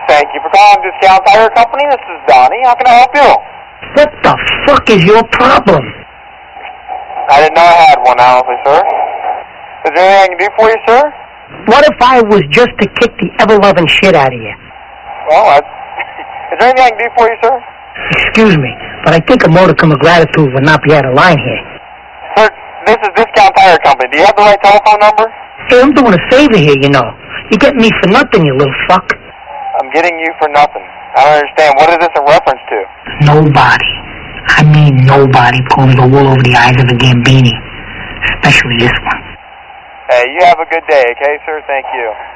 Thank you for calling Discount Tire Company. This is Donnie. How can I help you? What the fuck is your problem? I didn't know I had one, honestly, sir. Is there anything I can do for you, sir? What if I was just to kick the ever-loving shit out of you? Well, is there anything I can do for you, sir? Excuse me, but I think a modicum of gratitude would not be out of line here. Sir, this is Discount Tire Company. Do you have the right telephone number? Hey, I'm doing a favor here, you know. You're getting me for nothing, you little fuck. I'm getting you for nothing. I don't understand. What is this a reference to? Nobody. I mean nobody pulling the wool over the eyes of a Gambini. Especially this one. Hey, you have a good day, okay, sir? Thank you.